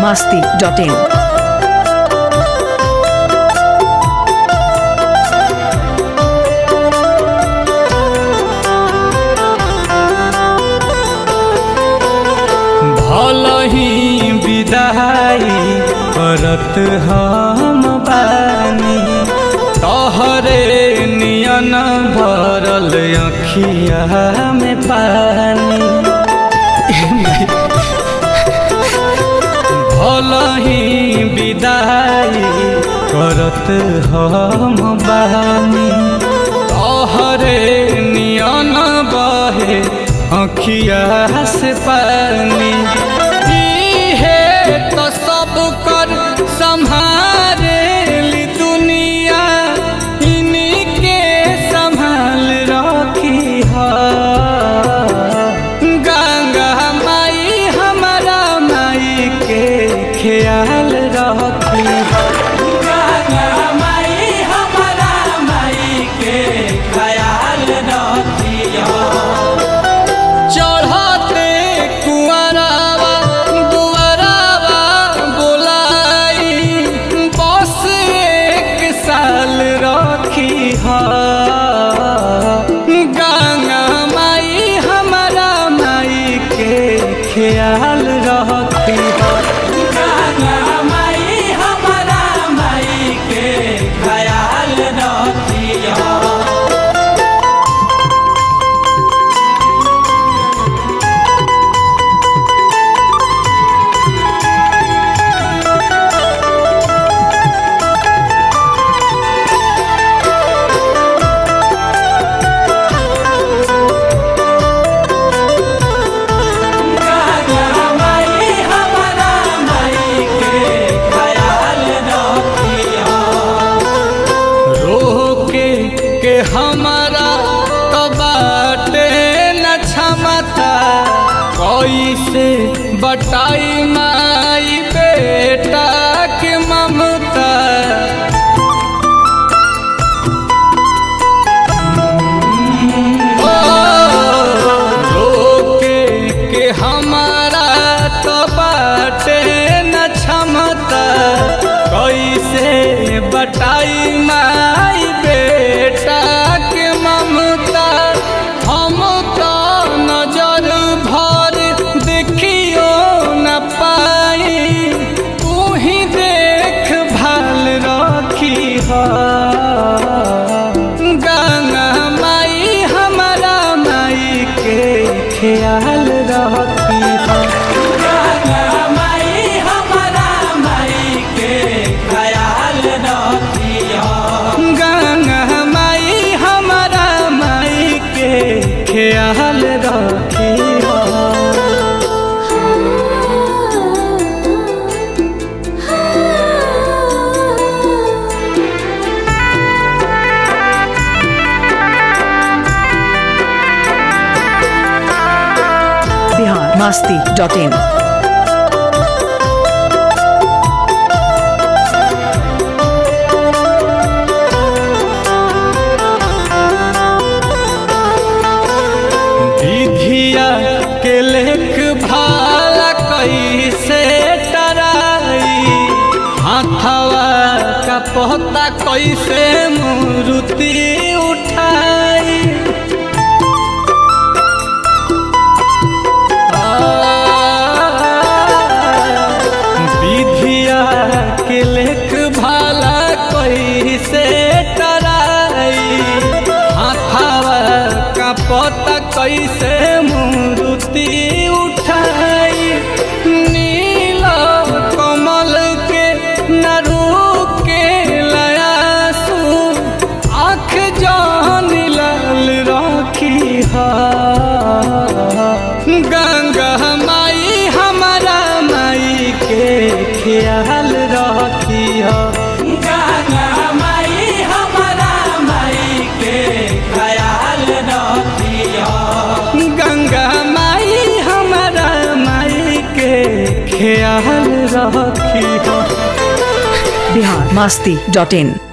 biharmasti.in। भलही विदाई करत हम बानी तोहरे नियन भरल अखिया में पानी। भलही विदाई करत हम बानी तोहरे नियन बहे अखिया से पानी। इहे तो सब कर संभारे ली दुनिया इन्हीं के संभाल रखी है। गंगा माई हमारा माई के ख्याल रखी है। गंगा माई हमारा माई के ख्याल रखी है। चढ़ते कुआरावा दुआरावा बोलाई बस एक साल रखी है। गंगा माई हमारा माई के ख्याल रखी है। गंगा माई हमारा माई के ख्याल रखी है। हमारा तो बाटे न क्षमता कैसे बटाई माई बेटा के ममता। रोके के हमारा तो बाटे न क्षमता कैसे बटाई माई बेटा के ममता। हम तो नजर भर देखियो न पाई तू ही देख भाल रखी है। गंगा माई हमारा माई के ख्याल रखी है। गंगा माई हमारा माई के ख्याल रखी है। गंगा माई हमारा माई के ख्याल रखी है। biharmasti.in। विधिया के लेख भाला कैसे टराई हाथवा का पहता कैसे मूर्ति उठाई। विधिया के लेख भाला कैसे टराई हाथवा का पता कैसे मूर्ति उठाई। नील कमल के नरू के लयासू आँख जान लाल रखी है। गंगा माई हमारा माई के ख्याल रखी है। गंगा माई हमारा माई के ख्याल रखी है। गंगा माई हमारा माई के ख्याल रखी है। biharmasti.in।